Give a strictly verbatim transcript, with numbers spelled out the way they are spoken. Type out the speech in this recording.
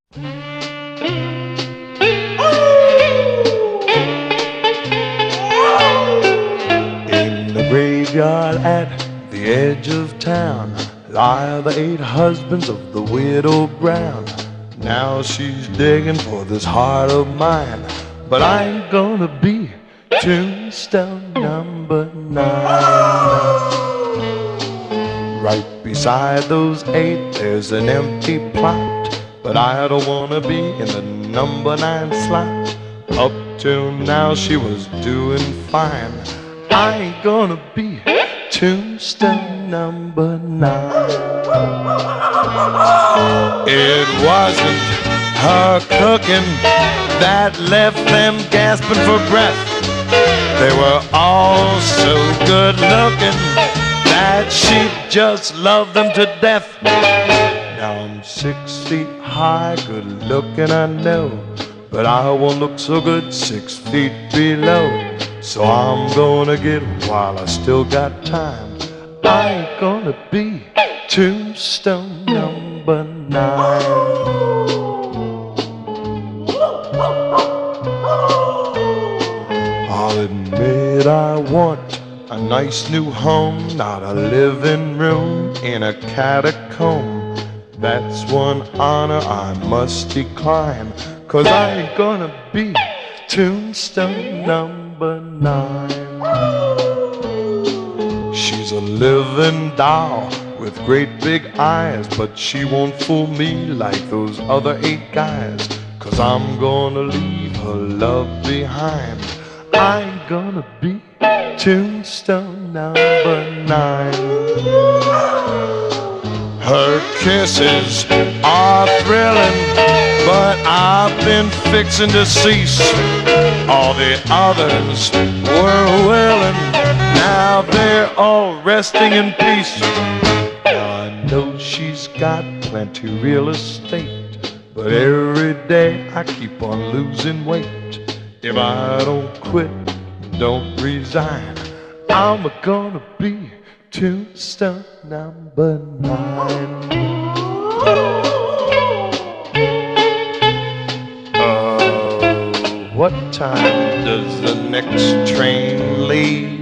In the graveyard at the edge of town lie the eight husbands of the widow Brown. Now she's digging for this heart of mine, but I ain't gonna be tombstone number nine. Right beside those eight there's an empty plot, but I don't wanna be in the number nine slot. Up till now she was doing fine. I ain't gonna be tombstone number nine. It wasn't her cooking that left them gasping for breath. They were all so good looking that she just loved them to death. Now I'm six feet high, good looking I know, but I won't look so good six feet below. So I'm gonna get while I still got time. I ain't gonna be tombstone number nine. I'll admit I want a nice new home, not a living room in a catacomb. That's one honor I must decline, 'cause I ain't gonna be tombstone number nine. She's a living doll with great big eyes, but she won't fool me like those other eight guys, 'cause I'm gonna leave her love behind. I ain't gonna be tombstone number nine. Her kisses are thrilling, but I've been fixing to cease. All the others were willing, now they're all resting in peace. Now I know she's got plenty real estate, but every day I keep on losing weight. If I don't quit, don't resign, I'm gonna be tombstone number nine. Uh, what time does the next train leave?